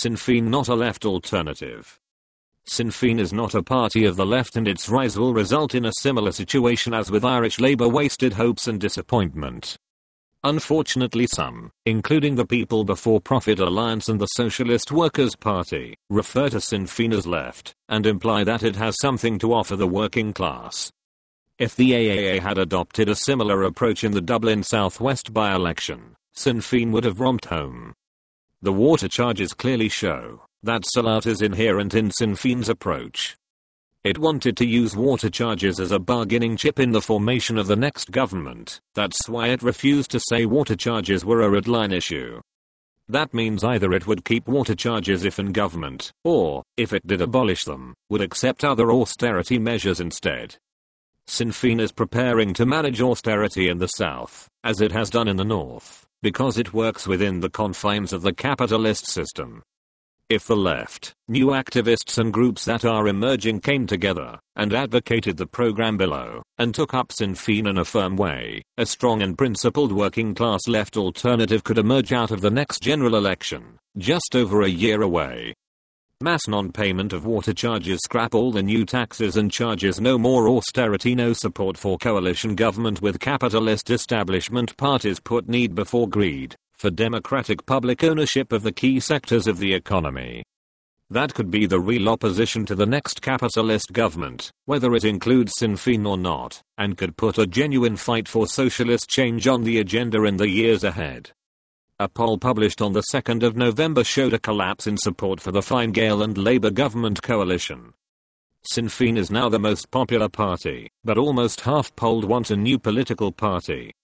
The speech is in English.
Sinn Féin not a left alternative. Sinn Féin is not a party of the left, and its rise will result in a similar situation as with Irish Labour: wasted hopes and disappointment. Unfortunately, some, including the People Before Profit Alliance and the Socialist Workers' Party, refer to Sinn Féin as left, and imply that it has something to offer the working class. If the AAA had adopted a similar approach in the Dublin South West by-election, Sinn Féin would have romped home. The water charges clearly show that sellout is inherent in Sinn Féin's approach. It wanted to use water charges as a bargaining chip in the formation of the next government. That's why it refused to say water charges were a red line issue. That means either it would keep water charges if in government, or, if it did abolish them, would accept other austerity measures instead. Sinn Féin is preparing to manage austerity in the south, as it has done in the north, because it works within the confines of the capitalist system. If the left, new activists and groups that are emerging came together and advocated the program below and took up Sinn Féin in a firm way, a strong and principled working class left alternative could emerge out of the next general election, just over a year away. Mass non-payment of water charges, scrap all the new taxes and charges, no more austerity, no support for coalition government with capitalist establishment parties, put need before greed, for democratic public ownership of the key sectors of the economy. That could be the real opposition to the next capitalist government, whether it includes Sinn Féin or not, and could put a genuine fight for socialist change on the agenda in the years ahead. A poll published on the 2nd of November showed a collapse in support for the Fine Gael and Labour government coalition. Sinn Féin is now the most popular party, but almost half polled want a new political party,